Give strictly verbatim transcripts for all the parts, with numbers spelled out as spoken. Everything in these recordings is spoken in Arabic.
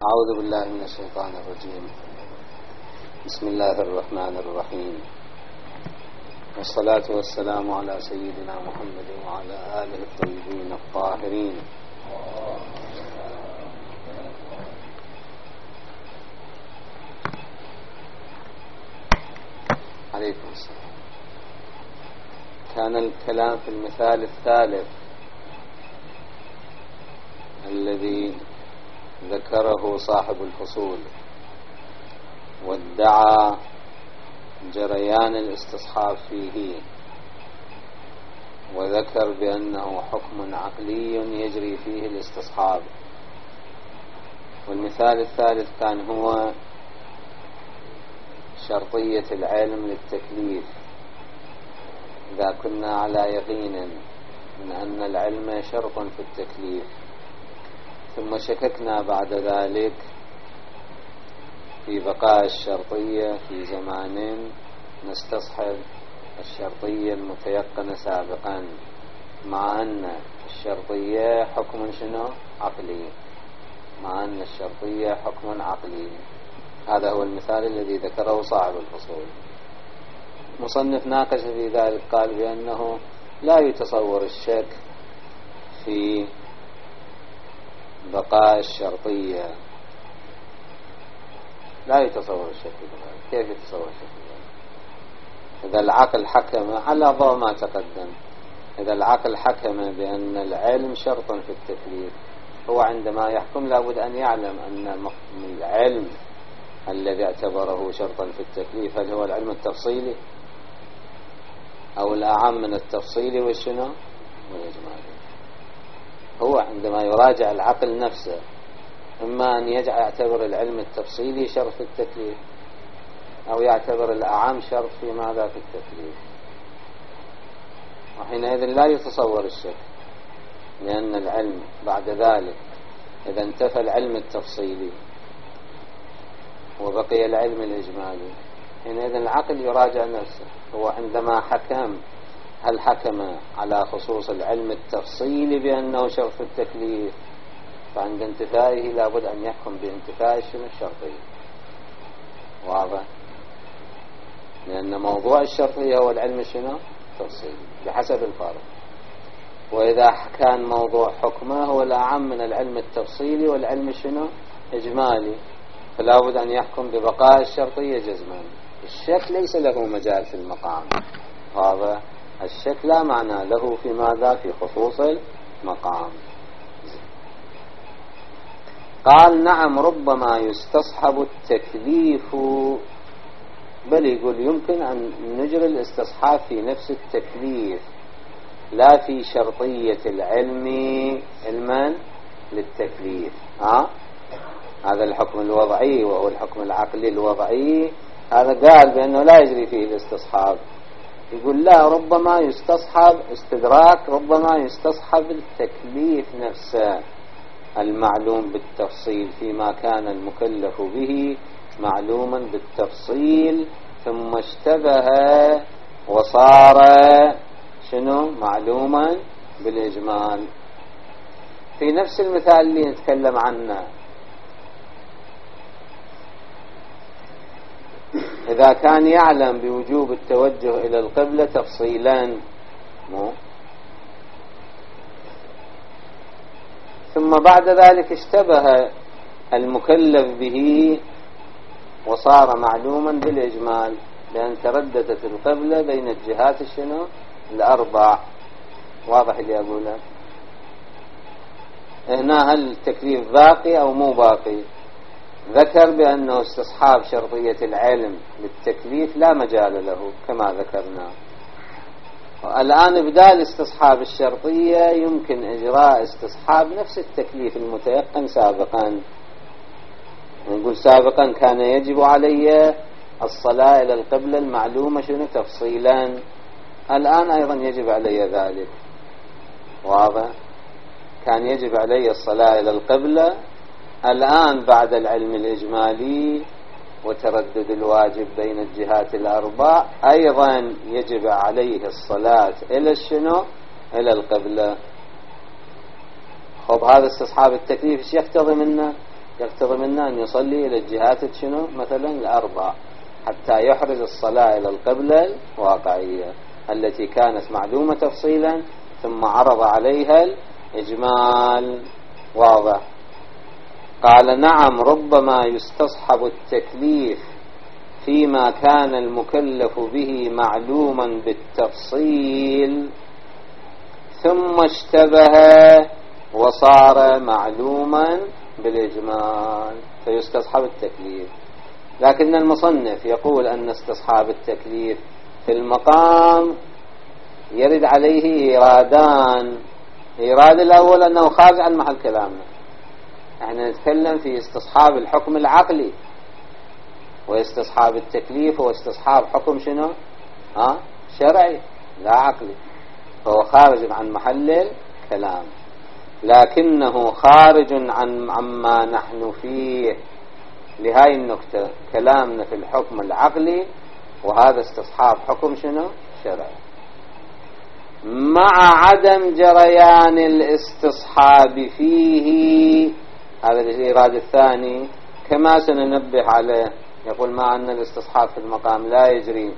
أعوذ بالله من الشيطان الرجيم. بسم الله الرحمن الرحيم، والصلاة والسلام على سيدنا محمد وعلى آله الطيبين الطاهرين. عليكم السلام. كان الكلام في المثال الثالث الذي ذكره صاحب الفصول وادعى جريان الاستصحاب فيه، وذكر بأنه حكم عقلي يجري فيه الاستصحاب. والمثال الثالث كان هو شرطية العلم للتكليف، إذا كنا على يقين من أن العلم شرط في التكليف، ثم شككنا بعد ذلك في بقاء الشرطية في زمان نستصحب الشرطية المتيقنة سابقا، مع أن الشرطية حكم شنو؟ عقلي، مع أن الشرطية حكم عقلي. هذا هو المثال الذي ذكره صاحب الفصول. مصنف ناقش في ذلك، قال بأنه لا يتصور الشك في بقاء الشرطية، لا يتصور الشك في ذلك. كيف يتصور الشك في ذلك؟ إذا العقل حكم على ضوء ما تقدم، إذا العقل حكم بأن العلم شرط في التكليف، هو عندما يحكم لابد أن يعلم أن العلم الذي اعتبره شرطا في التكليف هل هو العلم التفصيلي أو الأعم من التفصيلي والشنو والإجمالي. هو عندما يراجع العقل نفسه إما أن يجعل يعتبر العلم التفصيلي شرط في التكليف، أو يعتبر الأعم شرط في ماذا في التكليف، وحينئذ لا يتصور الشك، لأن العلم بعد ذلك إذا انتفى العلم التفصيلي وبقي العلم الإجمالي، حينئذ العقل يراجع نفسه. هو عندما حكم هل حكم على خصوص العلم التفصيلي بأنه شرط في التكليف، فعند انتفائه لابد أن يحكم بانتفاء شنو الشرطية. واضح؟ لأن موضوع الشرطية هو العلم شنو تفصيلي بحسب الفارق، وإذا كان موضوع حكمه هو الأعم من العلم التفصيلي والعلم شنو إجمالي، فلابد أن يحكم ببقاء الشرطية جزما. الشك ليس له مجال في المقام، هذا الشك لا معنى له في ماذا في خصوص المقام. قال نعم ربما يستصحب التكليف، بل يقول يمكن أن نجري الاستصحاب في نفس التكليف لا في شرطية العلم علما للتكليف. ها؟ هذا الحكم الوضعي وهو الحكم العقلي الوضعي، هذا قال بأنه لا يجري فيه الاستصحاب. يقول لا، ربما يستصحب استدراك، ربما يستصحب التكليف نفسه المعلوم بالتفصيل فيما كان المكلف به معلوما بالتفصيل، ثم اشتبه وصار شنو معلوما بالإجمال. في نفس المثال اللي نتكلم عنه، إذا كان يعلم بوجوب التوجه إلى القبلة تفصيلا مو، ثم بعد ذلك اشتبه المكلف به وصار معلوما بالإجمال، لأن ترددت القبلة بين الجهات الشنو الأربع. واضح اللي أقوله؟ هنا هل التكليف باقي أو مو باقي؟ ذكر بأنه استصحاب شرطية العلم للتكليف لا مجال له كما ذكرنا. الآن بدال استصحاب الشرطية يمكن إجراء استصحاب نفس التكليف المتيقن سابقا. نقول سابقا كان يجب علي الصلاة إلى القبلة المعلومة شنو تفصيلا، الآن أيضا يجب علي ذلك. واضح؟ كان يجب علي الصلاة إلى القبلة، الآن بعد العلم الإجمالي وتردد الواجب بين الجهات الأربع أيضا يجب عليه الصلاة إلى الشنو إلى القبلة. خب هذا استصحاب التكليف ايش يقتضي منه؟ يقتضي منا أن يصلي إلى الجهات شنو مثلا الأربع حتى يحرز الصلاة إلى القبلة الواقعية التي كانت معلومة تفصيلا ثم عرض عليها الإجمال. واضح؟ قال نعم ربما يستصحب التكليف فيما كان المكلف به معلوما بالتفصيل ثم اشتبه وصار معلوما بالإجمال فيستصحب التكليف. لكن المصنف يقول أن استصحاب التكليف في المقام يرد عليه إيرادان. إيراد الأول أنه خارج عن محل كلامنا، احنا نتكلم في استصحاب الحكم العقلي، واستصحاب التكليف هو استصحاب حكم شنو؟ ها؟ شرعي لا عقلي، فهو خارج عن محل الكلام، لكنه خارج عن عما نحن فيه. لهاي النكتة كلامنا في الحكم العقلي، وهذا استصحاب حكم شنو؟ شرعي، مع عدم جريان الاستصحاب فيه. هذا الإيراد الثاني كما سننبه عليه. يقول مع أن الاستصحاب في المقام لا يجري،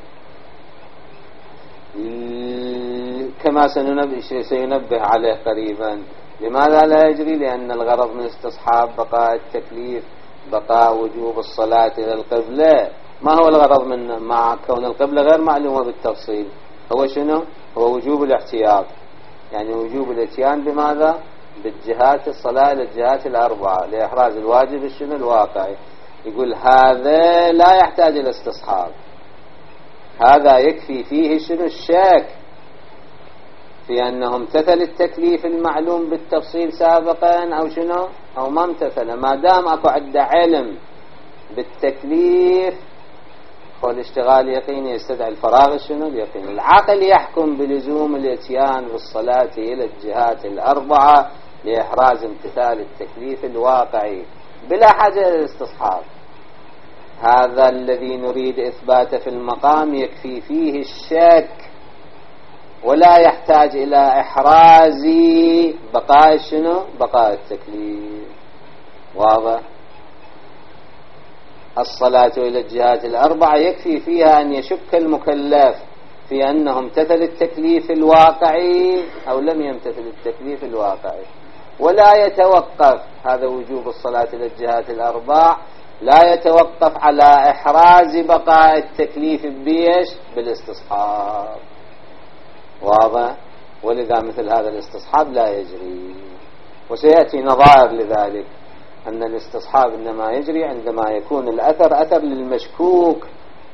كما سينبه عليه قريبا. لماذا لا يجري؟ لأن الغرض من استصحاب بقاء التكليف بقاء وجوب الصلاة إلى القبلة. ما هو الغرض من مع كون القبلة غير معلومة بالتفصيل؟ هو شنو؟ هو وجوب الاحتياط، يعني وجوب الاتيان بماذا؟ بالجهات الصلاة للجهات الأربعة لإحراز الواجب الشنو الواقعي. يقول هذا لا يحتاج إلى استصحاب، هذا يكفي فيه شنو الشك في أنه امتثل التكليف المعلوم بالتفصيل سابقا أو شنو أو ما امتثل. ما دام أكو عده علم بالتكليف والاشتغال يقيني يستدعي الفراغ شنو اليقين. العقل يحكم بلزوم الاتيان بالصلاة إلى الجهات الأربعة لإحراز امتثال التكليف الواقعي بلا حاجة للاستصحاب. هذا الذي نريد إثباته في المقام يكفي فيه الشك ولا يحتاج إلى إحراز بقاء شنو بقاء التكليف. واضح؟ الصلاة إلى الجهات الأربعة يكفي فيها أن يشك المكلف في أنه امتثل التكليف الواقعي أو لم يمتثل التكليف الواقعي، ولا يتوقف هذا وجوب الصلاة إلى الجهات الأربع لا يتوقف على إحراز بقاء التكليف بيش بالاستصحاب. واضح؟ ولذا مثل هذا الاستصحاب لا يجري. وسيأتي نظائر لذلك أن الاستصحاب إنما يجري عندما يكون الأثر أثر للمشكوك،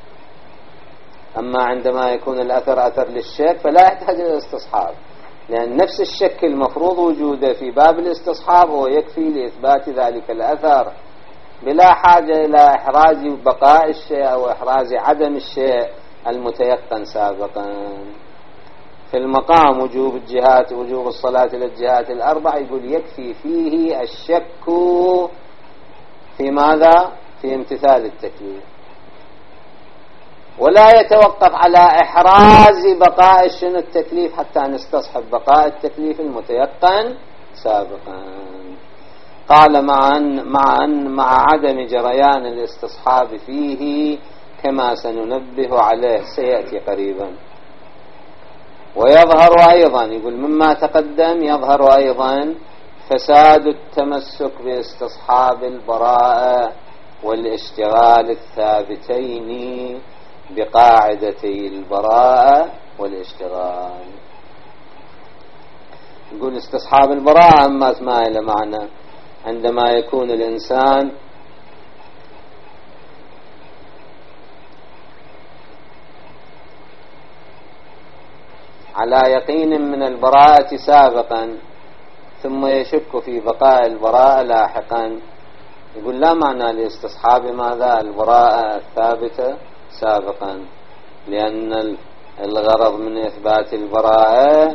أما عندما يكون الأثر أثر للشك فلا يحتاج إلى الاستصحاب، لأن نفس الشك المفروض وجوده في باب الاستصحاب هو يكفي لإثبات ذلك الأثر بلا حاجة إلى إحراز بقاء الشيء أو إحراز عدم الشيء المتيقن سابقا. في المقام وجوب الجهات وجوب الصلاة للجهات الأربع يقول يكفي فيه الشك في ماذا؟ في امتثال التكليف، ولا يتوقف على إحراز بقاء شنو التكليف حتى نستصحب بقاء التكليف المتيقن سابقا. قال مع أن مع أن مع عدم جريان الاستصحاب فيه كما سننبه عليه سيأتي قريبا. ويظهر أيضا يقول مما تقدم يظهر أيضا فساد التمسك باستصحاب البراءة والاشتغال الثابتين بقاعدتي البراءة والاشتغال. يقول استصحاب البراءة أما اسمها إلى معنى عندما يكون الإنسان على يقين من البراءة سابقا ثم يشك في بقاء البراءة لاحقا. يقول لا معنى لاستصحاب ماذا البراءة الثابتة سابقا، لأن الغرض من إثبات البراءة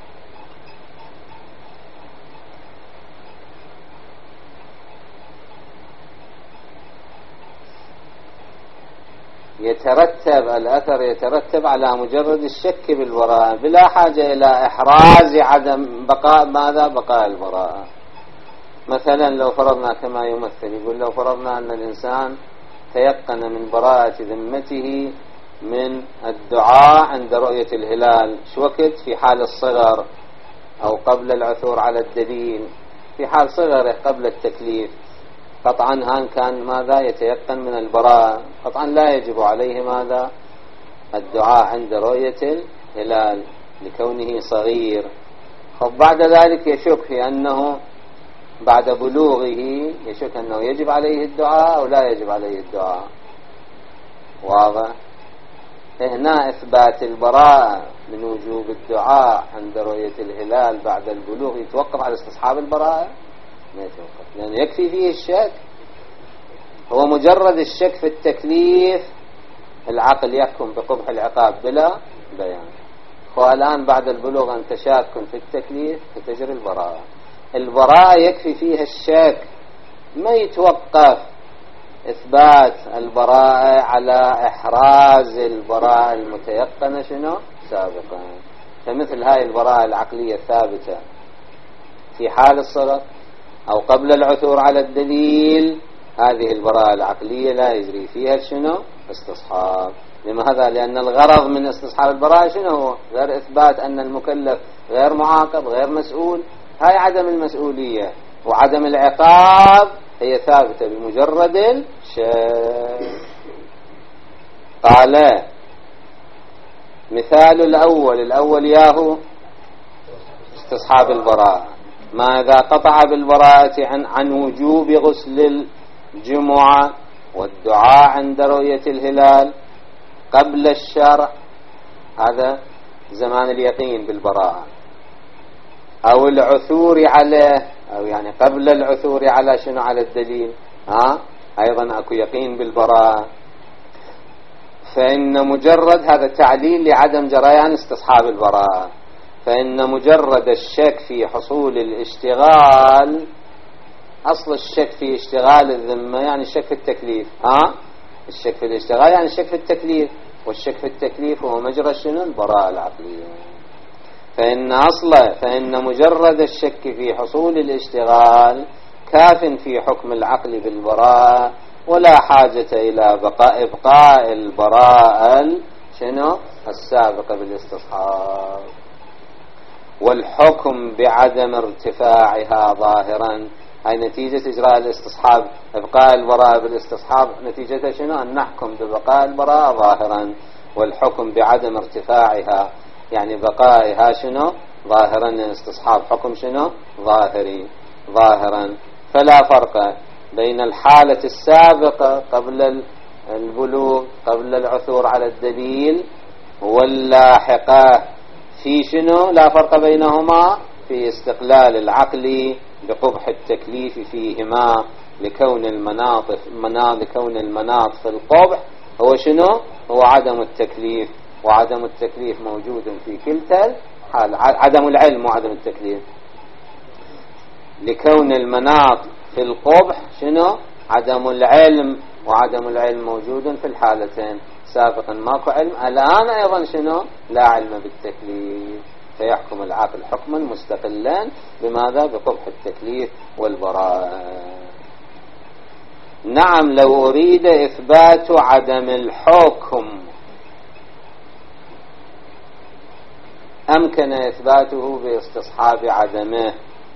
يترتب الأثر يترتب على مجرد الشك بالبراءة بلا حاجة إلى إحراز عدم بقاء ماذا بقاء البراءة. مثلا لو فرضنا كما يمثل، يقول لو فرضنا أن الإنسان تيقن من براءة ذمته من الدعاء عند رؤية الهلال، شو وقت؟ في حال الصغر أو قبل العثور على الدليل، في حال صغره قبل التكليف، قطعا هان كان ماذا؟ يتيقن من البراءة، قطعا لا يجب عليه ماذا؟ الدعاء عند رؤية الهلال لكونه صغير. خب بعد ذلك يشك في أنه بعد بلوغه يشك أنه يجب عليه الدعاء أو لا يجب عليه الدعاء. واضح؟ هنا إثبات البراءة من وجوب الدعاء عند رؤية الهلال بعد البلوغ يتوقف على استصحاب البراءة؟ ما يتوقف، لأنه يكفي فيه الشك. هو مجرد الشك في التكليف العقل يحكم بقبح العقاب بلا بيان. والآن بعد البلوغ أنت شاك في التكليف فتجري البراءة. البراءة يكفي فيها الشك، ما يتوقف إثبات البراءة على إحراز البراءة المتيقنة شنو سابقا. فمثل هاي البراءة العقلية الثابتة في حال الصغر أو قبل العثور على الدليل، هذه البراءة العقلية لا يجري فيها شنو استصحاب. لماذا؟ لأن الغرض من استصحاب البراءة شنو هو؟ غير إثبات أن المكلف غير معاقب غير مسؤول. هاي عدم المسؤولية وعدم العقاب هي ثابتة بمجرد الشك. قال مثال الأول، الأول ياهو استصحاب البراءة، ما إذا قطع بالبراءة عن, عن وجوب غسل الجمعة والدعاء عند رؤية الهلال قبل الشرع، هذا زمان اليقين بالبراءة، أو العثور عليه، أو يعني قبل العثور على شنو على الدليل، ها أيضا أكو يقين بالبراءة، فإن مجرد هذا تعليل لعدم جريان استصحاب البراءة، فإن مجرد الشك في حصول الاشتغال، أصل الشك في اشتغال الذمة يعني الشك في التكليف، ها الشك في الاشتغال يعني الشك في التكليف، والشك في التكليف هو مجرى شنو البراءة العقلية. فإن أصله فإن مجرد الشك في حصول الاشتغال كاف في حكم العقل بالبراءة، ولا حاجة إلى بقاء إبقاء البراءة شنو السابقة بالاستصحاب. والحكم بعدم ارتفاعها ظاهرا، هاي نتيجة إجراء الاستصحاب، إبقاء البراءة بالاستصحاب نتيجة شنو؟ أن نحكم ببقاء البراءة ظاهرا، والحكم بعدم ارتفاعها يعني بقائها شنو ظاهرا، الاستصحاب حكم شنو ظاهري ظاهرا. فلا فرق بين الحالة السابقة قبل البلوغ قبل العثور على الدليل واللاحقة في شنو، لا فرق بينهما في استقلال العقل بقبح التكليف فيهما، لكون المناط مناط لكون المناط في القبح هو شنو؟ هو عدم التكليف، وعدم التكليف موجود في كلتا الحال، عدم العلم وعدم التكليف. لكون المناط في القبح شنو؟ عدم العلم، وعدم العلم موجود في الحالتين، سابقا ماكو علم، الآن أيضا شنو؟ لا علم بالتكليف، فيحكم العقل حكما مستقلا بماذا؟ بقبح التكليف والبراءة. نعم لو أريد إثبات عدم الحكم أمكن إثباته باستصحاب عدمه.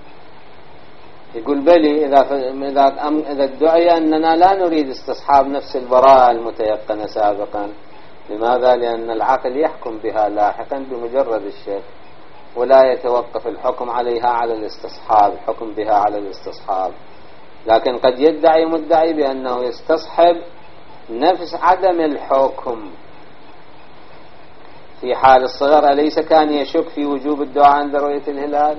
يقول بلي إذا إذا إذا ادعي أننا لا نريد استصحاب نفس البراءة المتيقنة سابقا. لماذا؟ لأن العقل يحكم بها لاحقا بمجرد الشك، ولا يتوقف الحكم عليها على الاستصحاب، الحكم بها على الاستصحاب. لكن قد يدعي مدعي بأنه يستصحب نفس عدم الحكم في حال الصغر. أليس كان يشك في وجوب الدعاء عند رؤية الهلال؟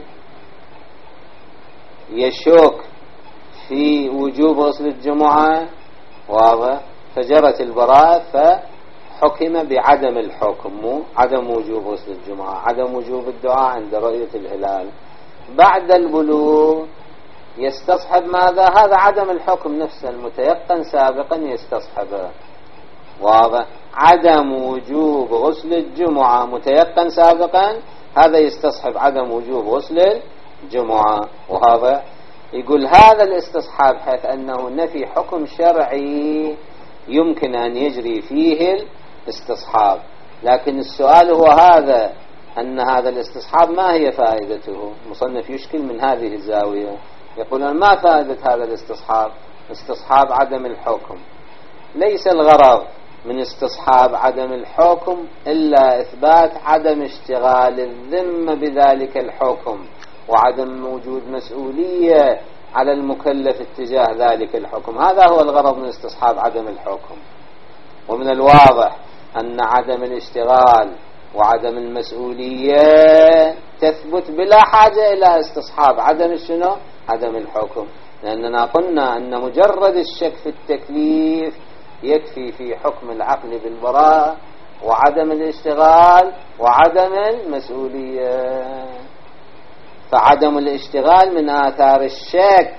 يشك في وجوب غسل الجمعة، واضح، فجرت البراءة فحكم بعدم الحكم، عدم وجوب غسل الجمعة، عدم وجوب الدعاء عند رؤية الهلال. بعد البلوغ يستصحب ماذا؟ هذا عدم الحكم نفسه المتيقن سابقا يستصحبه، واضح. عدم وجوب غسل الجمعة متيقن سابقا، هذا يستصحب عدم وجوب غسل الجمعة، وهذا يقول هذا الاستصحاب حيث أنه نفي حكم شرعي يمكن أن يجري فيه الاستصحاب. لكن السؤال هو هذا، أن هذا الاستصحاب ما هي فائدته؟ المصنف يشكل من هذه الزاوية، يقولون ما فائدة هذا الاستصحاب؟ استصحاب عدم الحكم. ليس الغرض من استصحاب عدم الحكم إلا إثبات عدم اشتغال الذمة بذلك الحكم، وعدم وجود مسؤولية على المكلف اتجاه ذلك الحكم. هذا هو الغرض من استصحاب عدم الحكم. ومن الواضح أن عدم الاشتغال وعدم المسؤولية تثبت بلا حاجة إلى استصحاب عدم الشنو؟ عدم الحكم، لأننا قلنا أن مجرد الشك في التكليف يكفي في حكم العقل بالبراءة وعدم الاشتغال وعدم المسؤولية. فعدم الاشتغال من آثار الشك،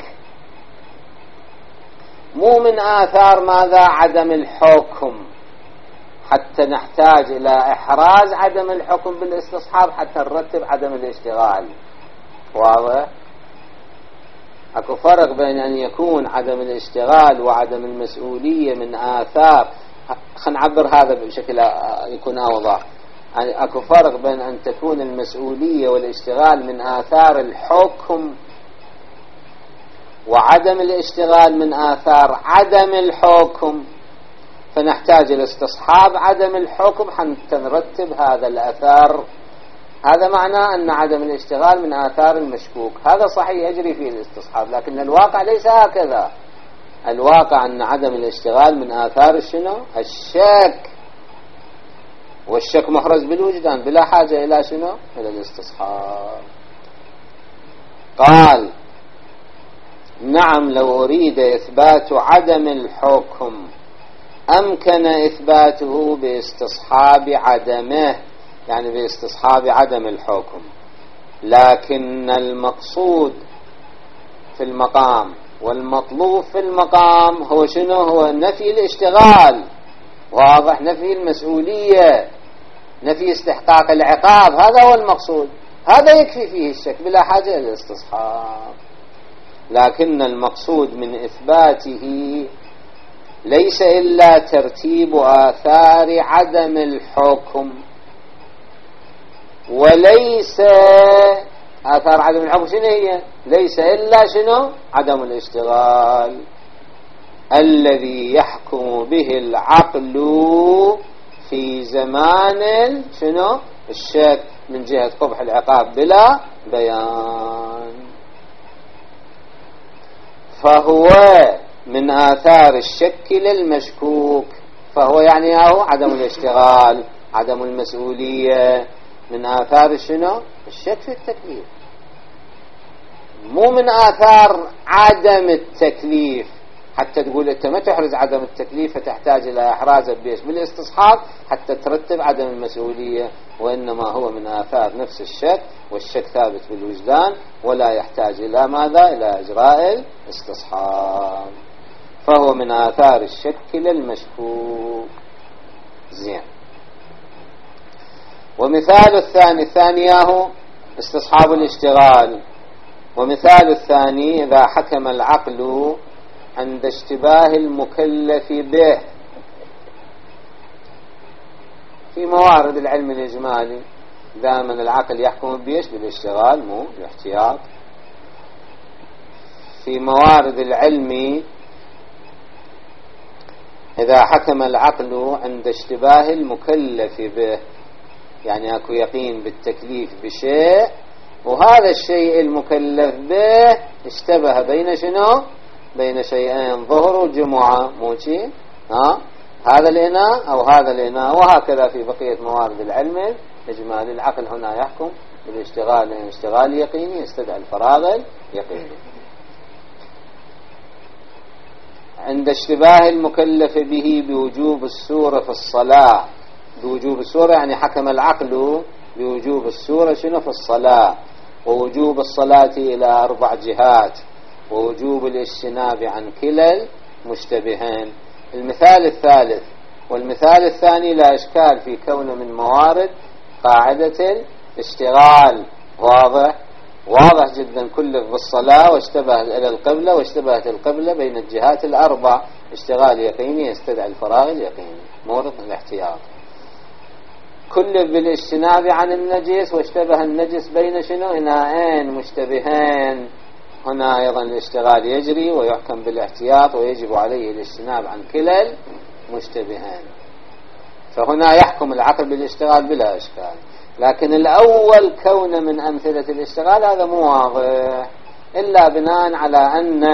مو من آثار ماذا؟ عدم الحكم، حتى نحتاج إلى إحراز عدم الحكم بالاستصحاب حتى نرتب عدم الاشتغال. واضح؟ اكو فرق بين أن يكون عدم الاشتغال وعدم المسؤولية من آثار، خلينا نعبر هذا بشكل يكون أوضح. يعني اكو فرق بين أن تكون المسؤولية والاشتغال من آثار الحكم، وعدم الاشتغال من آثار عدم الحكم. فنحتاج إلى استصحاب عدم الحكم حتى نرتب هذا الأثر. هذا معناه أن عدم الاشتغال من آثار المشكوك. هذا صحيح يجري فيه الاستصحاب، لكن الواقع ليس هكذا. الواقع أن عدم الاشتغال من آثار الشنو؟ الشك، والشك محرز بالوجدان بلا حاجة إلى شنو؟ إلى الاستصحاب. قال نعم لو أريد إثبات عدم الحكم أمكن إثباته باستصحاب عدمه، يعني باستصحاب عدم الحكم، لكن المقصود في المقام والمطلوب في المقام هو شنو؟ هو نفي الاشتغال، واضح؟ نفي المسؤولية، نفي استحقاق العقاب، هذا هو المقصود. هذا يكفي فيه الشك بلا حاجة إلى الاستصحاب. لكن المقصود من إثباته ليس إلا ترتيب آثار عدم الحكم، وليس آثار عدم الحكم شنو هي؟ ليس إلا شنو؟ عدم الاشتغال الذي يحكم به العقل في زمان شنو؟ الشك من جهة قبح العقاب بلا بيان. فهو من آثار الشك للمشكوك، فهو يعني هو عدم الاشتغال، عدم المسؤولية، من آثار شنو؟ الشك في التكليف، مو من آثار عدم التكليف. حتى تقول أنت ما تحرز عدم التكليف فتحتاج إلى إحرازه بيش بالاستصحاب حتى ترتب عدم المسؤولية، وإنما هو من آثار نفس الشك، والشك ثابت بالوجدان ولا يحتاج إلى ماذا؟ إلى إجراء الاستصحاب. فهو من آثار الشك للمشكوك. زين. ومثال الثاني الثانياه استصحاب الاشتغال. ومثال الثاني إذا حكم العقل عند اشتباه المكلف به في موارد العلم الإجمالي. دائما العقل يحكم بيش؟ بالاشتغال، مو الاحتياط. في موارد العلم إذا حكم العقل عند اشتباه المكلف به، يعني أكو يقين بالتكليف بشيء، وهذا الشيء المكلف به اشتبه بين شنو؟ بين شيئين ظهر وجمعة، موشي ها؟ هذا الإناء أو هذا الإناء، وهكذا في بقية موارد العلم الإجمالي. العقل هنا يحكم بالاشتغال، اشتغال يقيني يستدعي الفراغ اليقيني. عند اشتباه المكلف به بوجوب السورة في الصلاة، بوجوب السورة يعني حكم العقل بوجوب السورة شنو؟ في الصلاة، ووجوب الصلاة إلى أربع جهات، ووجوب الاجتناب عن كلا المشتبهين. المثال الثالث والمثال الثاني لا إشكال في كونه من موارد قاعدة الاشتغال، واضح؟ واضح جدا كلف بالصلاة واشتبه إلى القبلة واشتبهت القبلة بين الجهات الأربع، اشتغال يقيني يستدعي الفراغ اليقيني مورد الاحتياط. كلف بالاجتناب عن النجس واشتبه النجس بين شنو إناءين مشتبهين، هنا أيضا الاشتغال يجري ويحكم بالاحتياط ويجب عليه الاجتناب عن كلا المشتبهين، فهنا يحكم العقل بالاشتغال بلا إشكال. لكن الأول كون من أمثلة الاشتغال هذا مو واضح إلا بناء على أن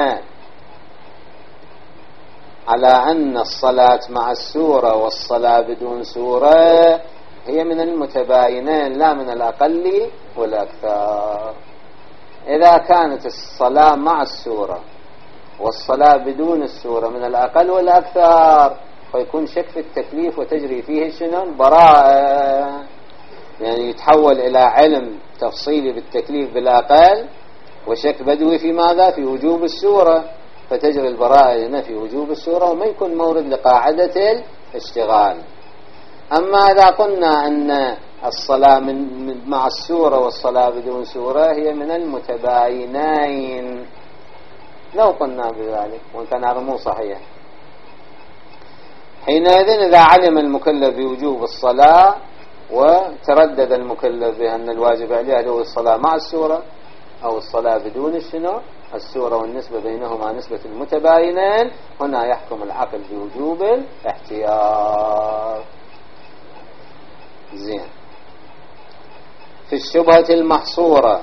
على أن الصلاة مع السورة والصلاة بدون سورة هي من المتباينين لا من الأقل والأكثر. إذا كانت الصلاة مع السورة والصلاة بدون السورة من الأقل والأكثر فيكون شك في التكليف وتجري فيه شنو البراءة، يعني يتحول إلى علم تفصيلي بالتكليف بالأقل وشك بدوي في ماذا في وجوب السورة، فتجري البراءة هنا في وجوب السورة وما يكون مورد لقاعدة الاشتغال. أما إذا قلنا أن الصلاة من مع السورة والصلاة بدون سورة هي من المتباينين لو قلنا بذلك وإن كان هذا مو صحيح، حينئذ إذا علم المكلف بوجوب الصلاة وتردد المكلف بأن الواجب عليه هو الصلاة مع السورة أو الصلاة بدون الشنو السورة والنسبة بينهما نسبة المتباينين، هنا يحكم العقل بوجوب الاحتياط. زين. في الشبهة المحصورة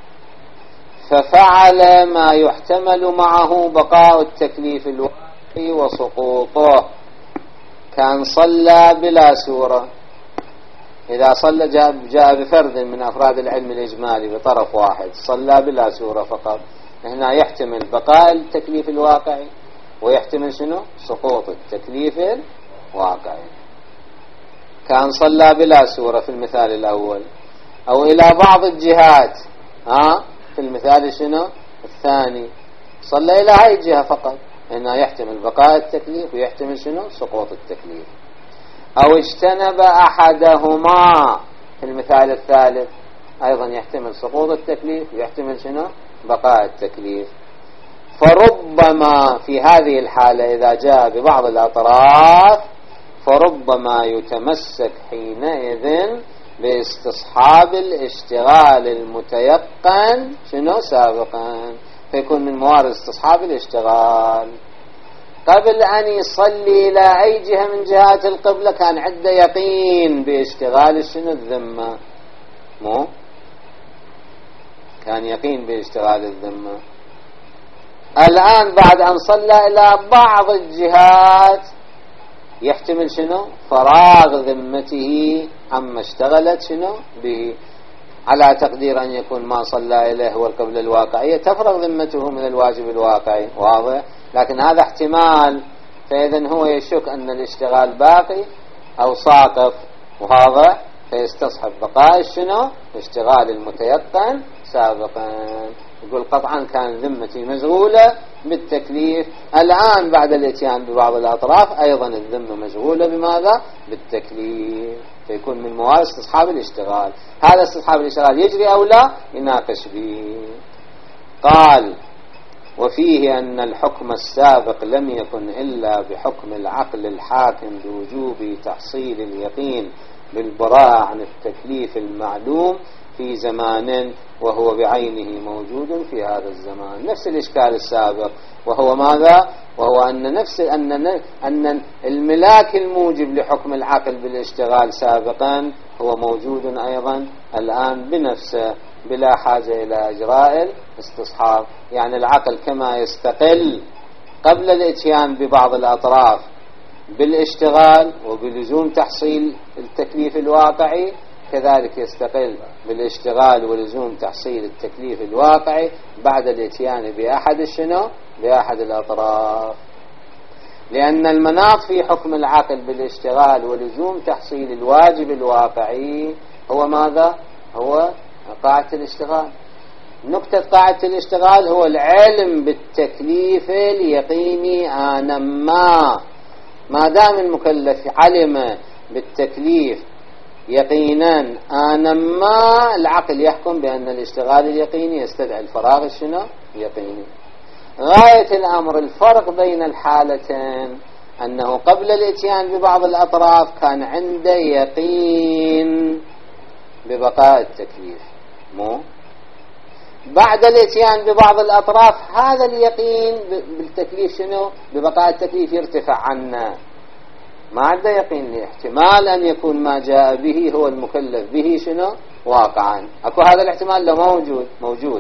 ففعل ما يحتمل معه بقاء التكليف الواقعي وسقوطه، كان صلى بلا سورة، إذا صلى جاء, جاء بفرد من أفراد العلم الإجمالي بطرف واحد صلى بلا سورة فقط، هنا يحتمل بقاء التكليف الواقعي ويحتمل شنو سقوط التكليف الواقعي. كان صلى بلا سورة في المثال الأول، أو إلى بعض الجهات ها في المثال شنو الثاني صلى إلى هاي الجهة فقط، هنا يحتمل بقاء التكليف ويحتمل شنو سقوط التكليف. أو اجتنب أحدهما في المثال الثالث أيضا يحتمل سقوط التكليف ويحتمل شنو بقاء التكليف. فربما في هذه الحالة إذا جاء ببعض الأطراف فربما يتمسك حينئذ باستصحاب الاشتغال المتيقن شنو سابقا، فيكون من موارد استصحاب الاشتغال. قبل أن يصلي إلى أي جهة من جهات القبلة كان عنده يقين باشتغال شنو الذمة، مو كان يقين باشتغال الذمة. الآن بعد أن صلى إلى بعض الجهات يحتمل شنو فراغ ذمته عما اشتغلت شنو به، على تقدير أن يكون ما صلى إليه هو القبلة الواقعية تفرغ ذمته من الواجب الواقعي، واضح. لكن هذا احتمال، فإذن هو يشك أن الاشتغال باقي أو ساقط، واضح، فيستصحب بقاء شنو اشتغال المتيقن سابقا. يقول قطعا كان ذمتي مشغولة بالتكليف، الآن بعد الاتيان ببعض الأطراف أيضا الذمة مشغولة بماذا بالتكليف، فيكون من موارد استصحاب الاشتغال. هذا استصحاب الاشتغال يجري أو لا يناقش به. قال وفيه أن الحكم السابق لم يكن إلا بحكم العقل الحاكم بوجوب تحصيل اليقين بالبراءة عن التكليف المعلوم في زمان وهو بعينه موجود في هذا الزمان. نفس الإشكال السابق، وهو ماذا؟ وهو أن نفس أن أن الملاك الموجب لحكم العقل بالاشتغال سابقا هو موجود أيضا الآن بنفسه بلا حاجة إلى إجراء الاستصحاب. يعني العقل كما يستقل قبل الاتيان ببعض الأطراف بالاشتغال وبلزوم تحصيل التكليف الواقعي، كذلك يستقل بالاشتغال ولزوم تحصيل التكليف الواقعي بعد الاتيان بأحد الشنو بأحد الأطراف. لأن المناط في حكم العقل بالاشتغال ولزوم تحصيل الواجب الواقعي هو ماذا؟ هو قاعدة الاشتغال. نقطة قاعدة الاشتغال هو العلم بالتكليف اليقيني آنما ما دام المكلف علم بالتكليف يقينا آنا ما العقل يحكم بأن الاشتغال اليقيني يستدعي الفراغ الشنو يقيني. غاية الأمر الفرق بين الحالتين أنه قبل الاتيان ببعض الأطراف كان عنده يقين ببقاء التكليف، مو بعد الاتيان ببعض الأطراف هذا اليقين بالتكليف شنو ببقاء التكليف يرتفع عنا، ما عنده يقين لاحتمال أن يكون ما جاء به هو المكلف به شنو واقعا. أكو هذا الاحتمال له موجود موجود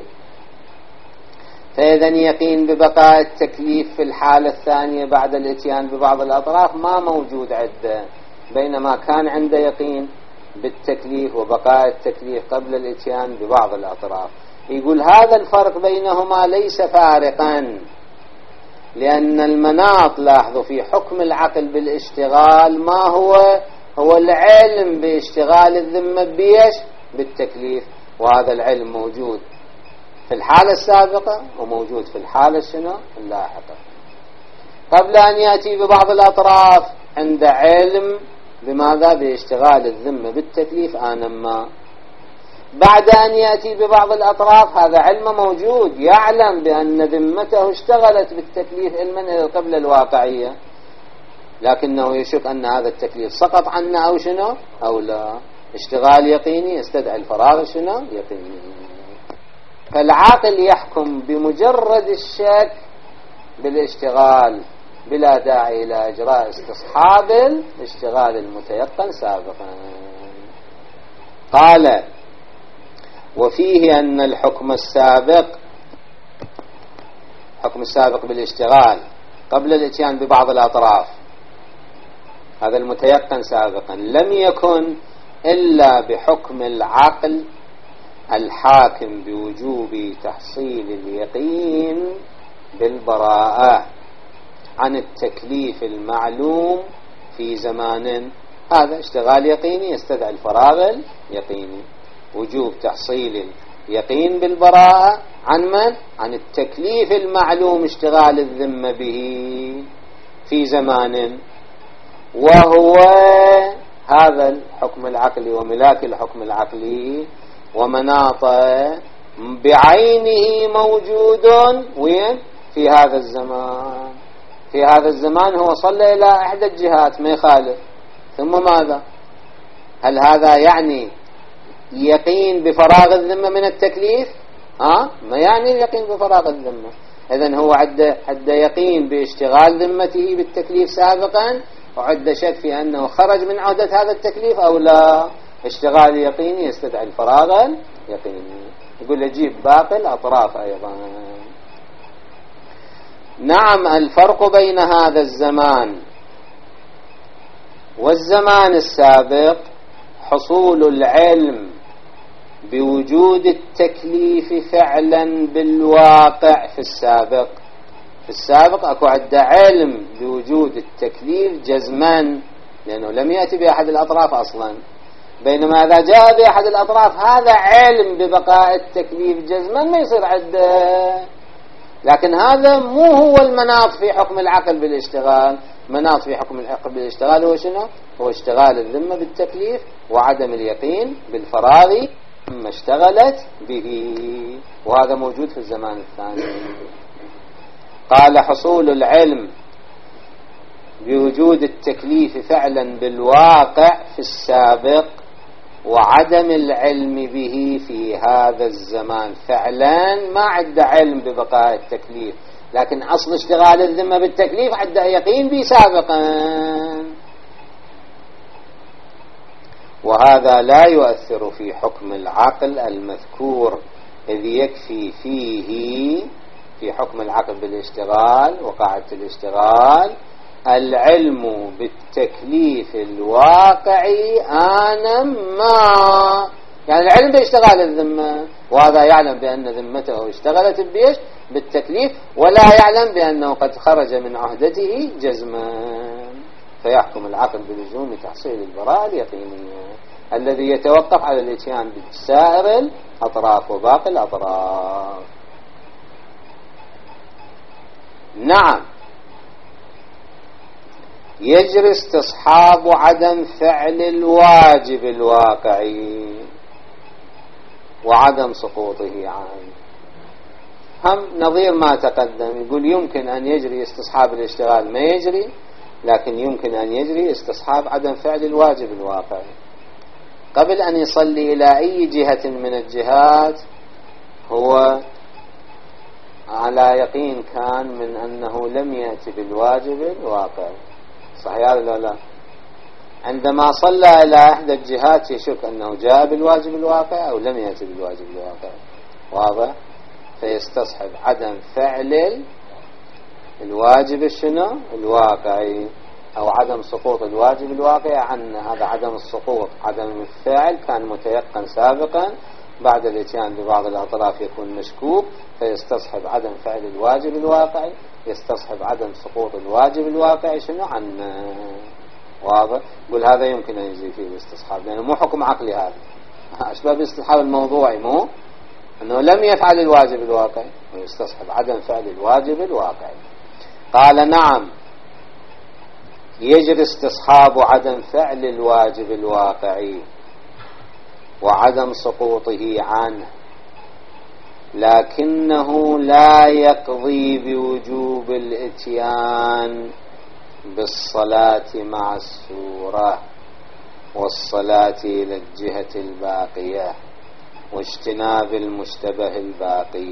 فإذا يقين ببقاء التكليف في الحالة الثانية بعد الاتيان ببعض الأطراف ما موجود عنده، بينما كان عنده يقين بالتكليف وبقاء التكليف قبل الاتيان ببعض الأطراف. يقول هذا الفرق بينهما ليس فارقا، لأن المناط لاحظوا في حكم العقل بالاشتغال ما هو هو العلم باشتغال الذمة بيش بالتكليف، وهذا العلم موجود في الحالة السابقة وموجود في الحالة شنو اللاحقة. قبل أن يأتي ببعض الأطراف عند علم بماذا باشتغال الذمة بالتكليف آنا ما، بعد أن يأتي ببعض الأطراف هذا علم موجود يعلم بأن ذمته اشتغلت بالتكليف علما قبل الواقعية، لكنه يشك أن هذا التكليف سقط عنا أو شنو أو لا. اشتغال يقيني يستدعي الفراغ شنو يقيني. فالعاقل يحكم بمجرد الشك بالاشتغال بلا داعي إلى إجراء استصحاب الاشتغال المتيقن سابقا. قال وفيه أن الحكم السابق حكم السابق بالاشتغال قبل الاتيان ببعض الأطراف هذا المتيقن سابقا لم يكن إلا بحكم العقل الحاكم بوجوب تحصيل اليقين بالبراءة عن التكليف المعلوم في زمان. هذا اشتغال يقيني يستدعي الفراغ اليقيني، وجوب تحصيل اليقين بالبراءة عن من؟ عن التكليف المعلوم اشتغال الذمة به في زمان، وهو هذا الحكم العقلي وملاك الحكم العقلي ومناطه بعينه موجود وين؟ في هذا الزمان. في هذا الزمان هو صلى إلى إحدى الجهات ما يخالف، ثم ماذا؟ هل هذا يعني يقين بفراغ الذمة من التكليف؟ ها؟ ما يعني اليقين بفراغ الذمة. إذن هو عد عد يقين باشتغال ذمته بالتكليف سابقا، وعد شك في أنه خرج من عهدة هذا التكليف أو لا. اشتغال يقيني يستدعي الفراغ اليقيني. يقول أجيب باقي الأطراف أيضا. نعم الفرق بين هذا الزمان والزمان السابق حصول العلم بوجود التكليف فعلا بالواقع. في السابق في السابق أكو عده علم بوجود التكليف جزما لأنه لم يأتي بأحد الأطراف أصلا، بينما إذا جاء بأحد الأطراف هذا علم ببقاء التكليف جزما ما يصير عده. لكن هذا مو هو المناط في حكم العقل بالاشتغال. مناط في حكم العقل بالاشتغال هو شنو؟ هو اشتغال الذمة بالتكليف وعدم اليقين بالفراغ ما اشتغلت به، وهذا موجود في الزمان الثاني. قال حصول العلم بوجود التكليف فعلا بالواقع في السابق وعدم العلم به في هذا الزمان. فعلا ما عنده علم ببقاء التكليف، لكن أصل اشتغال الذمة بالتكليف عنده يقين به سابقا، وهذا لا يؤثر في حكم العقل المذكور، إذ يكفي فيه في حكم العقل بالاشتغال وقاعدة الاشتغال العلم بالتكليف الواقعي آنا ما، يعني العلم باشتغال الذمة، وهذا يعلم بأن ذمته اشتغلت بيش بالتكليف ولا يعلم بأنه قد خرج من عهدته جزما، فيحكم العقل بلزوم تحصيل البراءة اليقينية الذي يتوقف على الاتيان بسائر الأطراف وباقي الأطراف. نعم يجري استصحاب عدم فعل الواجب الواقعي وعدم سقوطه عنه. هم نظير ما تقدم، يقول يمكن أن يجري استصحاب الاشتغال ما يجري، لكن يمكن أن يجري استصحاب عدم فعل الواجب الواقعي. قبل أن يصلي إلى أي جهة من الجهات هو على يقين كان من أنه لم يأتي بالواجب الواقعي، صحيح ولا لا؟ عندما صلى إلى إحدى الجهات يشك أنه جاء بالواجب الواقعي أو لم يأتي بالواجب الواقعي، واضح؟ فيستصحب عدم فعل الواجب الشنو الواقعي أو عدم سقوط الواجب الواقعي عنه. هذا عدم السقوط، عدم الفعل كان متيقن سابقا، بعد الاتيان ببعض الأطراف يكون مشكوك، فيستصحب عدم فعل الواجب الواقعي، يستصحب عدم سقوط الواجب الواقعي شنو عنه، واضح؟ قل هذا يمكن أن يجري فيه الاستصحاب، لأنه مو حكم عقلي، هذا أسباب الاستصحاب الموضوعي، مو أنه لم يفعل الواجب الواقعي، ويستصحب عدم فعل الواجب الواقعي. قال نعم يجري استصحاب عدم فعل الواجب الواقعي وعدم سقوطه عنه، لكنه لا يقضي بوجوب الاتيان بالصلاة مع السورة والصلاة إلى الجهة الباقية واجتناب المشتبه الباقي.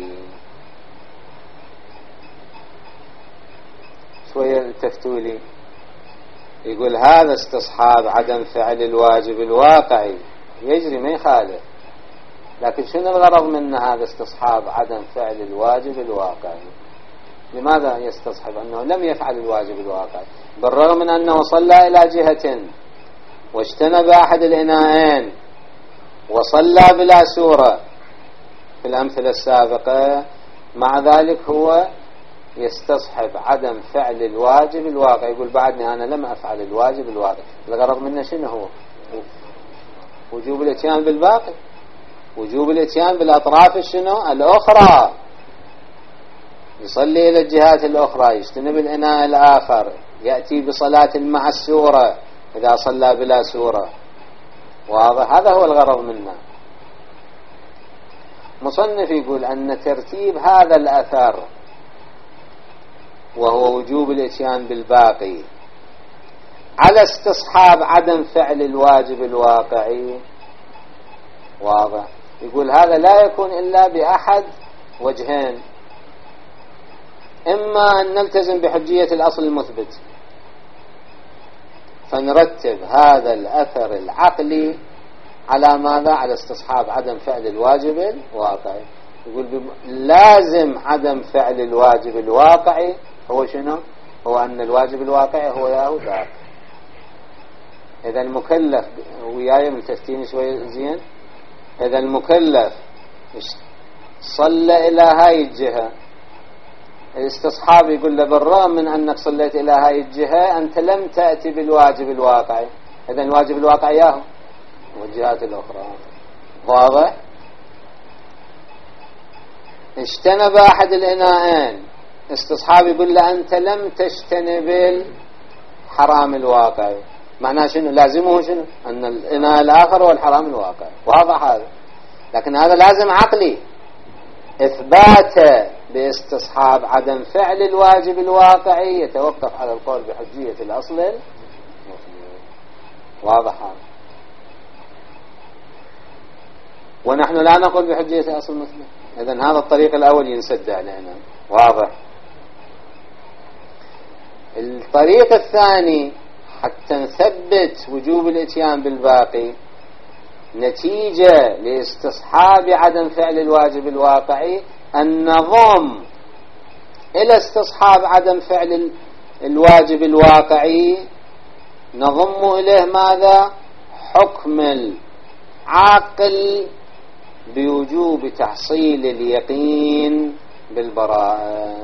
شوية التفتوا لي، يقول هذا استصحاب عدم فعل الواجب الواقعي يجري ما يخالف، لكن شنو الغرض من هذا استصحاب عدم فعل الواجب الواقعي؟ لماذا يستصحب أنه لم يفعل الواجب الواقعي بالرغم من أنه صلى إلى جهة واجتنب أحد الإناءين وصلى بلا سورة في الأمثلة السابقة، مع ذلك هو يستصحب عدم فعل الواجب الواقعي، يقول بعدني أنا لم أفعل الواجب الواقعي. الغرض منه شنو هو؟ وجوب الاتيان بالباقي، وجوب الاتيان بالأطراف الشنو الأخرى، يصلي إلى الجهات الأخرى، يجتنب الإناء الآخر، يأتي بصلاة مع السورة إذا صلى بلا سورة، واضح؟ هذا هو الغرض منه. مصنف يقول أن ترتيب هذا الأثر وهو وجوب الاتيان بالباقي على استصحاب عدم فعل الواجب الواقعي، واضح؟ يقول هذا لا يكون إلا بأحد وجهين، إما أن نلتزم بحجية الأصل المثبت فنرتب هذا الأثر العقلي على ماذا؟ على استصحاب عدم فعل الواجب الواقعي. يقول لازم عدم فعل الواجب الواقعي هو شنو؟ هو أن الواجب الواقعي هو ياهو ذاك. إذا المكلف وياي ملتفتين شوي زين، إذا المكلف صلى إلى هاي الجهة، الاستصحاب يقول له بالرغم من أنك صليت إلى هاي الجهة أنت لم تأتي بالواجب الواقعي، إذا الواجب الواقعي ياهو والجهات الأخرى، واضح؟ اجتنب أحد الإناءين، استصحاب يقول له أنت لم تجتنب الحرام الواقعي، معناه شنو؟ لازمه شنو؟ أن الإناء الآخر هو الحرام الواقعي، واضح هذا؟ لكن هذا لازم عقلي، إثباته باستصحاب عدم فعل الواجب الواقعي يتوقف على القول بحجية الأصل، واضح هذا؟ ونحن لا نقول بحجية الأصل المثبت، إذن هذا الطريق الأول ينسد علينا، واضح؟ الطريق الثاني حتى نثبت وجوب الاتيان بالباقي نتيجة لاستصحاب عدم فعل الواجب الواقعي أن نضم إلى استصحاب عدم فعل الواجب الواقعي نضم إليه ماذا؟ حكم العاقل بوجوب تحصيل اليقين بالبراءة.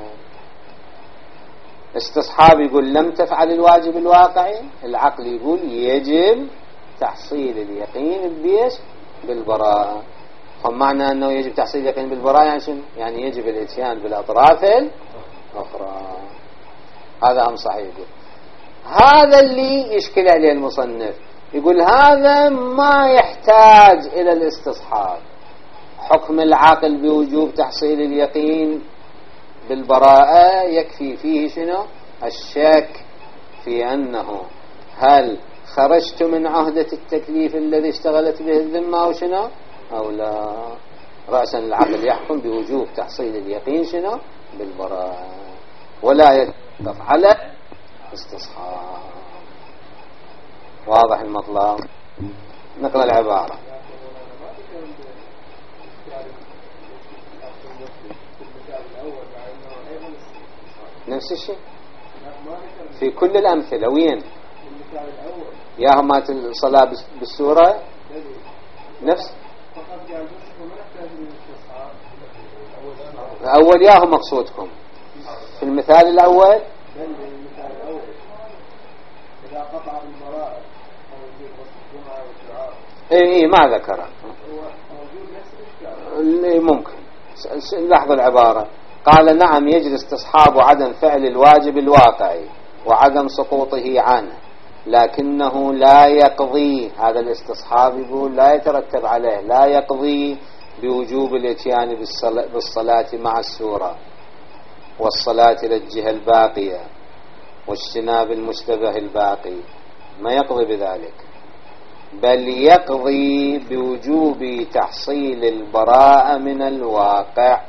استصحاب يقول لم تفعل الواجب الواقعي، العقل يقول يجب تحصيل اليقين بيش بالبراءة. فمعنى أنه يجب تحصيل اليقين بالبراءة يعني شنو؟ يعني يجب الاتيان بالأطراف الأخرى. هذا هم صحيح. يقول هذا اللي يشكل عليه المصنف، يقول هذا ما يحتاج إلى الاستصحاب. حكم العقل بوجوب تحصيل اليقين بالبراءة يكفي فيه شنو؟ الشك في أنه هل خرجت من عهدة التكليف الذي اشتغلت به الذمة أو شنو أو لا. رأسا العقل يحكم بوجوب تحصيل اليقين شنو؟ بالبراءة، ولا يتوقف على استصحاب. واضح المطلب؟ نقرأ العبارة. نفس الشيء في كل الأمثلة. وين ياهم مات الصلاة بالسورة نفس الأول ياهم مقصودكم في المثال الأول. اي اي ما ذكره. ممكن لاحظوا العبارة. قال نعم يجري استصحاب عدم فعل الواجب الواقعي وعدم سقوطه عنه، لكنه لا يقضي. هذا الاستصحاب يقول لا يترتب عليه، لا يقضي بوجوب الاتيان بالصلاة مع السورة والصلاة إلى الجهة الباقية واجتناب المشتبه الباقي، ما يقضي بذلك، بل يقضي بوجوب تحصيل البراءة من الواقع.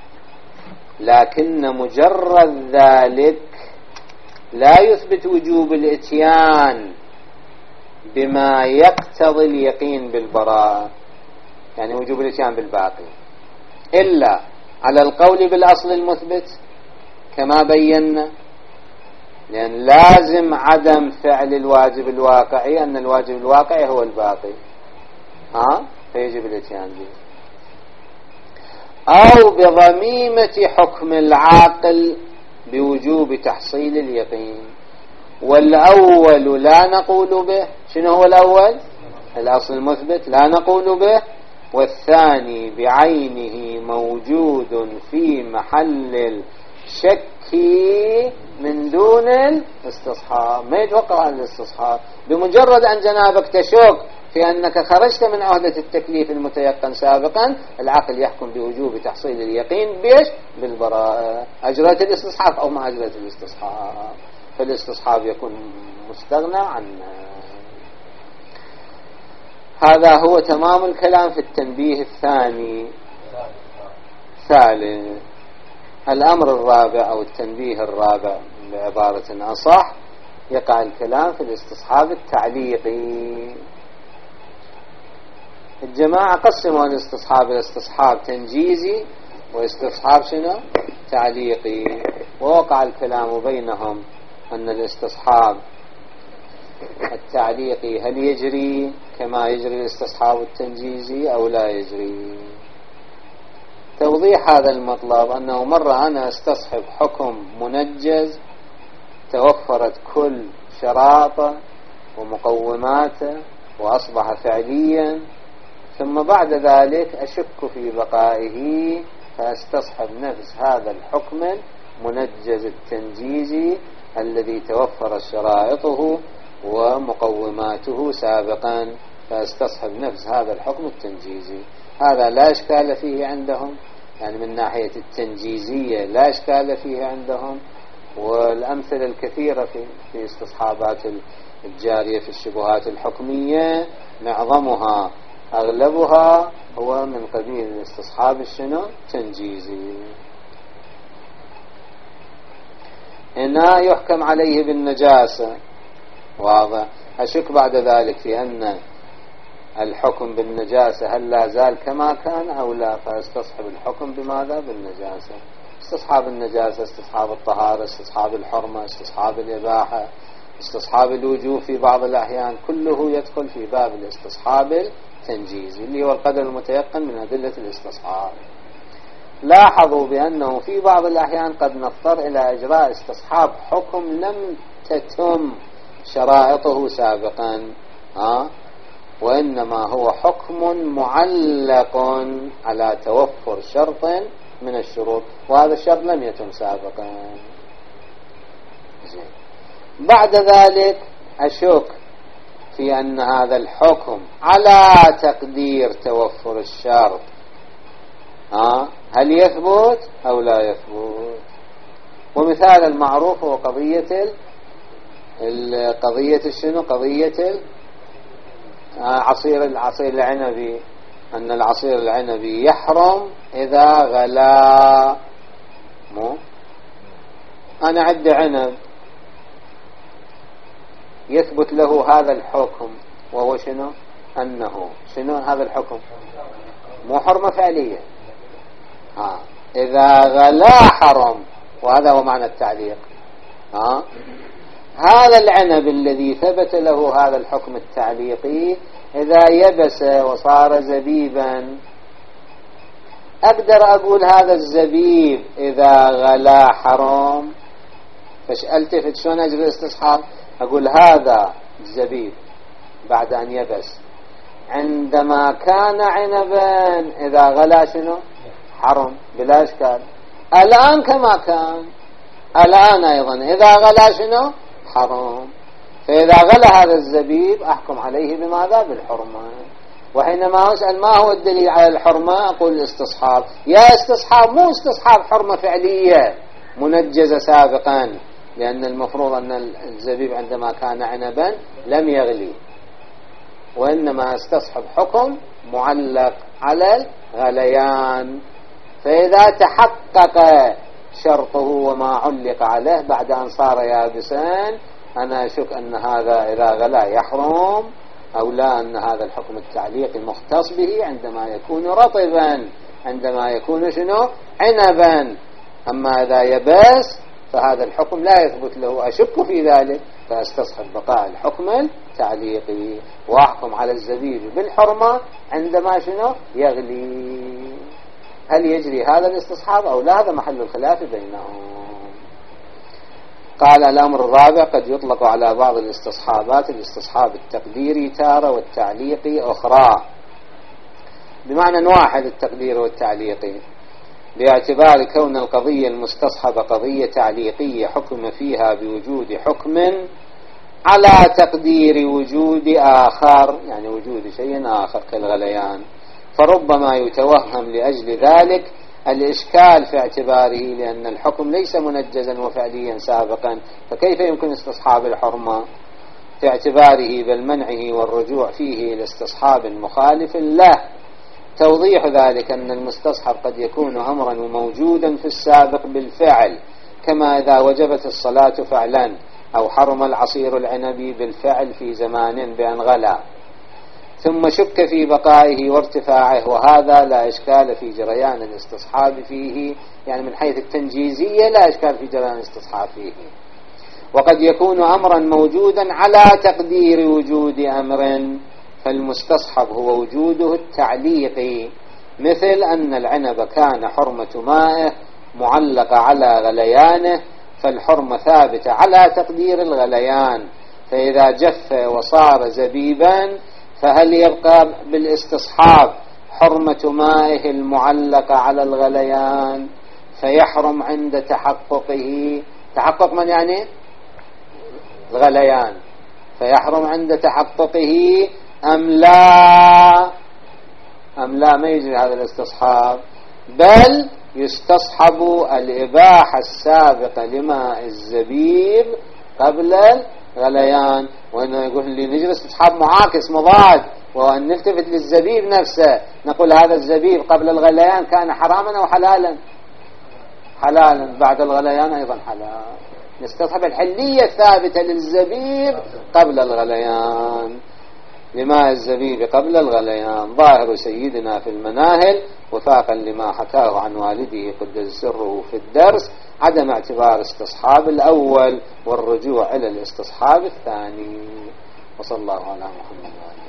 لكن مجرد ذلك لا يثبت وجوب الاتيان بما يقتضي اليقين بالبراءة، يعني وجوب الاتيان بالباقي، إلا على القول بالأصل المثبت كما بينا، لأن لازم عدم فعل الواجب الواقعي أن الواجب الواقعي هو الباقي، ها فيجب الاتيان به، أو بضميمة حكم العاقل بوجوب تحصيل اليقين. والأول لا نقول به. شنو هو الأول؟ الأصل المثبت لا نقول به. والثاني بعينه موجود في محل الشك من دون الاستصحاب، ما يتوقع عن الاستصحاب. بمجرد أن جنابك تشك في أنك خرجت من عهدة التكليف المتيقن سابقا، العقل يحكم بوجوب تحصيل اليقين بيش؟ بالبراءة. أجرت الاستصحاب أو ما أجرت الاستصحاب، فالاستصحاب يكون مستغنى عنه. هذا هو تمام الكلام في التنبيه الثاني. ثالث الأمر الرابع أو التنبيه الرابع بعبارة أصح، يقع الكلام في الاستصحاب التعليقي. الجماعة قسموا الاستصحاب إلى استصحاب تنجيزي واستصحاب شنو؟ تعليقي. ووقع الكلام بينهم أن الاستصحاب التعليقي هل يجري كما يجري الاستصحاب التنجيزي أو لا يجري. توضيح هذا المطلب أنه مرة أنا استصحب حكم منجز توفرت كل شراطه ومقوماته وأصبح فعليا، ثم بعد ذلك أشك في بقائه فاستصحب نفس هذا الحكم المنجز التنجيزي الذي توفر شرائطه ومقوماته سابقا، فاستصحب نفس هذا الحكم التنجيزي. هذا لا إشكال فيه عندهم، يعني من ناحية التنجيزية لا إشكال فيه عندهم. والأمثلة الكثيرة في في استصحابات الجارية في الشبهات الحكمية معظمها أغلبها هو من قبيل الاستصحاب الشنو؟ تنجيزي. هنا يحكم عليه بالنجاسة، واضح. أشك بعد ذلك في أن الحكم بالنجاسة هل لا زال كما كان أو لا، فاستصحب الحكم بماذا؟ بالنجاسة. استصحاب النجاسة، استصحاب الطهارة، استصحاب الحرمة، استصحاب الإباحة، استصحاب الوجوب في بعض الأحيان، كله يدخل في باب الاستصحاب التنجيزي اللي هو القدر المتيقن من أدلة الاستصحاب. لاحظوا بأنه في بعض الأحيان قد نضطر إلى إجراء استصحاب حكم لم تتم شرائطه سابقا، ها؟ وإنما هو حكم معلق على توفر شرط من الشروط، وهذا الشرط لم يتم سابقا. زين. بعد ذلك أشك في أن هذا الحكم على تقدير توفر الشرط ها هل يثبت أو لا يثبت. ومثال المعروف هو قضية قضية شنو قضية عصير العصير العنبي، أن العصير العنبي يحرم إذا غلا. مو أنا عندي عنب يثبت له هذا الحكم، وهو شنو أنه شنو هذا الحكم مو حرمة فعلية. ها إذا غلا حرم، وهذا هو معنى التعليق. ها هذا العنب الذي ثبت له هذا الحكم التعليقي إذا يبس وصار زبيبا، أقدر أقول هذا الزبيب إذا غلا حرام، فش ألتفت شلون أجري الاستصحاب؟ أقول هذا الزبيب بعد أن يبس عندما كان عنبا إذا غلا شنو حرم بلا إشكال. الآن كما كان الآن أيضا إذا غلا شنو حرام. فإذا غلا هذا الزبيب أحكم عليه بماذا؟ بالحرمة. وحينما أسأل ما هو الدليل على الحرمة أقول الاستصحاب. يا استصحاب مو استصحاب حرمة فعلية منجزة سابقا، لأن المفروض أن الزبيب عندما كان عنبا لم يغلي، وإنما استصحب حكم معلق على الغليان. فإذا تحقق شرطه وما علق عليه بعد أن صار يابسا، أنا أشك أن هذا إذا غلا يحرم، أو لا أن هذا الحكم التعليقي مختص به عندما يكون رطبا، عندما يكون شنو عنبا. أما إذا يبس فهذا الحكم لا يثبت له، أشك في ذلك، فأستصحب بقاء الحكم التعليقي وأحكم على الزبيب بالحرمة عندما شنو يغلي. هل يجري هذا الاستصحاب أو لا؟ هذا محل الخلاف بينهم. قال الأمر الرابع قد يطلق على بعض الاستصحابات الاستصحاب التقديري تارة والتعليقي أخرى، بمعنى واحد التقدير والتعليقي، باعتبار كون القضية المستصحبة قضية تعليقية حكم فيها بوجود حكم على تقدير وجود آخر، يعني وجود شيء آخر كالغليان، فربما يتوهم لأجل ذلك الإشكال في اعتباره، لأن الحكم ليس منجزا وفعليا سابقا، فكيف يمكن استصحاب الحرمة في اعتباره بل منعه والرجوع فيه إلى استصحاب مخالف له. توضيح ذلك أن المستصحب قد يكون أمرا موجودا في السابق بالفعل، كما إذا وجبت الصلاة فعلا، أو حرم العصير العنبي بالفعل في زمان بأن غلا، ثم شك في بقائه وارتفاعه، وهذا لا إشكال في جريان الاستصحاب فيه، يعني من حيث التنجيزية لا إشكال في جريان الاستصحاب فيه. وقد يكون أمرا موجودا على تقدير وجود أمر، فالمستصحب هو وجوده التعليقي، مثل أن العنب كان حرمة مائه معلقة على غليانه، فالحرمة ثابتة على تقدير الغليان، فإذا جف وصار زبيبا فهل يبقى بالاستصحاب حرمة مائه المعلقة على الغليان فيحرم عند تحققه، تحقق من يعني الغليان، فيحرم عند تحققه أم لا؟ أم لا ما يجري هذا الاستصحاب، بل يستصحب الإباحة السابقة لماء الزبيب قبل الغليان. وإنه يقول لي نجري استصحاب معاكس مضاد، وأن نلتفت للزبيب نفسه نقول هذا الزبيب قبل الغليان كان حراما أو حلالا؟ حلالا، بعد الغليان أيضا حلال. نستصحب الحلية الثابتة للزبيب قبل الغليان، لماء الزبيب قبل الغليان. ظاهر سيدنا في المناهل وفاقا لما حكاه عن والده قدس سره في الدرس عدم اعتبار استصحاب الأول والرجوع إلى الاستصحاب الثاني. وصلى الله على محمد.